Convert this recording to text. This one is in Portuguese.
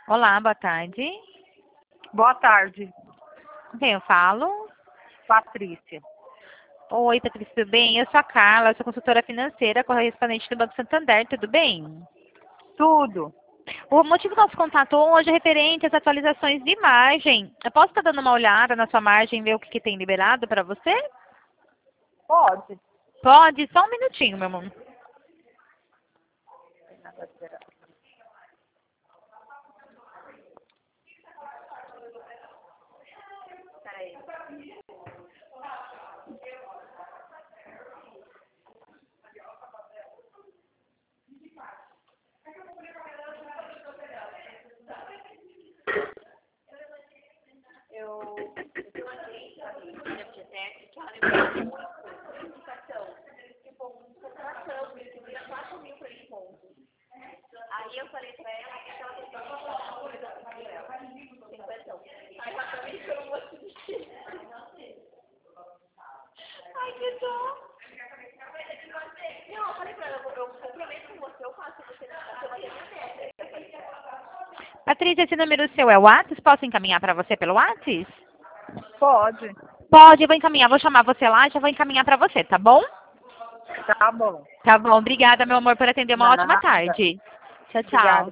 Olá, boa tarde. Boa tarde, Com quem eu falo? Patrícia. Oi, Patrícia, tudo bem? Eu sou a Carla, sou consultora financeira, correspondente do Banco Santander, tudo bem? Tudo? O motivo do nosso contato hoje é referente às atualizações de margem. Eu posso estar dando uma olhada na sua margem e ver o que tem liberado para você? Pode. Pode, só um minutinho, meu amor. Ai, que dó. Não, eu falei pra ela, eu comprometo com você, eu faço você bater minha meta. Patrícia, esse número seu é o WhatsApp? Posso encaminhar para você pelo WhatsApp? Pode. Pode, eu vou encaminhar. Vou chamar você lá e já vou encaminhar para você, tá bom? Tá bom. Tá bom, obrigada, meu amor, por atender. Uma ótima Nada. tarde. Tchau, tchau. Obrigada.